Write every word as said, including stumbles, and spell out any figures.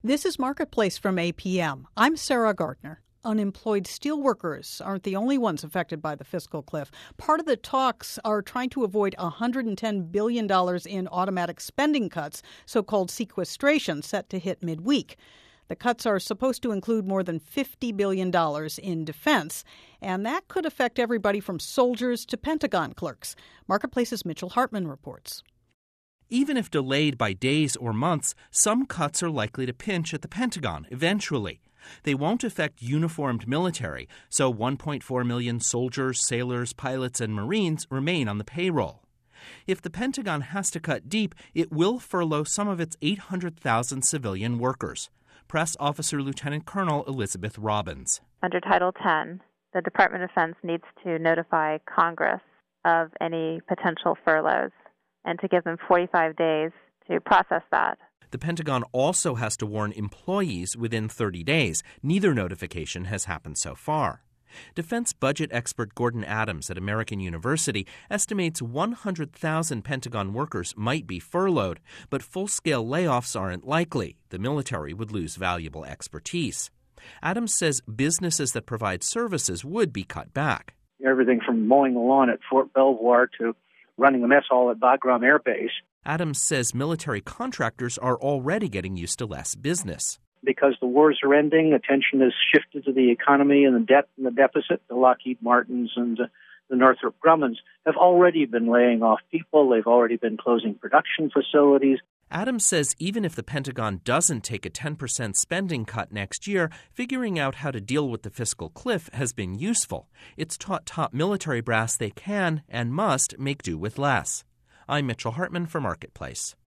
This is Marketplace from A P M. I'm Sarah Gardner. Unemployed steelworkers aren't the only ones affected by the fiscal cliff. Part of the talks are trying to avoid one hundred ten billion dollars in automatic spending cuts, so-called sequestration, set to hit midweek. The cuts are supposed to include more than fifty billion dollars in defense, and that could affect everybody from soldiers to Pentagon clerks. Marketplace's Mitchell Hartman reports. Even if delayed by days or months, some cuts are likely to pinch at the Pentagon eventually. They won't affect uniformed military, so one point four million soldiers, sailors, pilots, and Marines remain on the payroll. If the Pentagon has to cut deep, it will furlough some of its eight hundred thousand civilian workers. Press Officer Lieutenant Colonel Elizabeth Robbins. Under Title ten, the Department of Defense needs to notify Congress of any potential furloughs and to give them forty-five days to process that. The Pentagon also has to warn employees within thirty days. Neither notification has happened so far. Defense budget expert Gordon Adams at American University estimates one hundred thousand Pentagon workers might be furloughed, but full-scale layoffs aren't likely. The military would lose valuable expertise. Adams says businesses that provide services would be cut back. Everything from mowing the lawn at Fort Belvoir to running a mess hall at Bagram Air Base. Adams says military contractors are already getting used to less business. Because the wars are ending, attention has shifted to the economy and the debt and the deficit. The Lockheed Martins and the, the Northrop Grummans have already been laying off people. They've already been closing production facilities. Adams says even if the Pentagon doesn't take a ten percent spending cut next year, figuring out how to deal with the fiscal cliff has been useful. It's taught top military brass they can and must make do with less. I'm Mitchell Hartman for Marketplace.